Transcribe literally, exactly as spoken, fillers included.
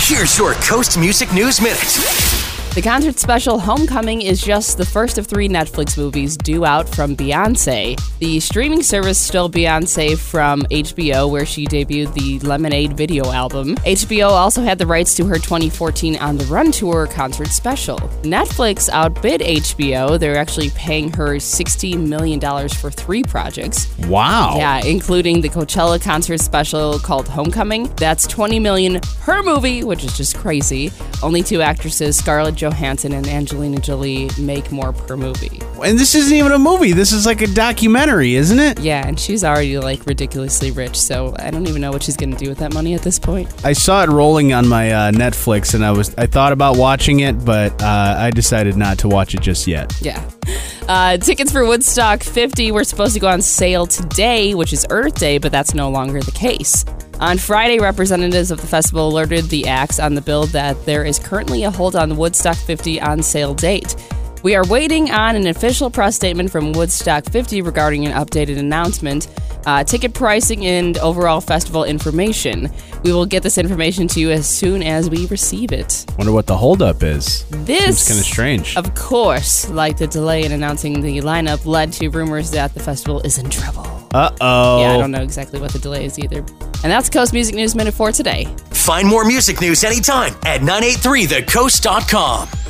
Here's your Coast Music News Minute. The concert special Homecoming is just the first of three Netflix movies due out from Beyoncé. The streaming service stole Beyoncé from H B O, where she debuted the Lemonade video album. H B O also had the rights to her twenty fourteen On the Run tour concert special. Netflix outbid H B O. They're actually paying her sixty million dollars for three projects. Wow. Yeah, including the Coachella concert special called Homecoming. That's twenty million dollars per movie, which is just crazy. Only two actresses, Scarlett Johansson and Angelina Jolie, make more per movie. And this isn't even a movie. This is like a documentary, isn't it? Yeah, and she's already like ridiculously rich, so I don't even know what she's going to do with that money at this point. I saw it rolling on my uh, Netflix, and I was I thought about watching it, but uh, I decided not to watch it just yet. Yeah. Uh, tickets for Woodstock fifty were supposed to go on sale today, which is Earth Day, but that's no longer the case. On Friday, representatives of the festival alerted the acts on the bill that there is currently a hold on the Woodstock fifty on sale date. We are waiting on an official press statement from Woodstock fifty regarding an updated announcement, uh, ticket pricing, and overall festival information. We will get this information to you as soon as we receive it. Wonder what the holdup is. This, Seems kind of strange. Of course, like the delay in announcing the lineup led to rumors that the festival is in trouble. Uh-oh. Yeah, I don't know exactly what the delay is either. And that's Coast Music News Minute for today. Find more music news anytime at nine eight three the coast dot com.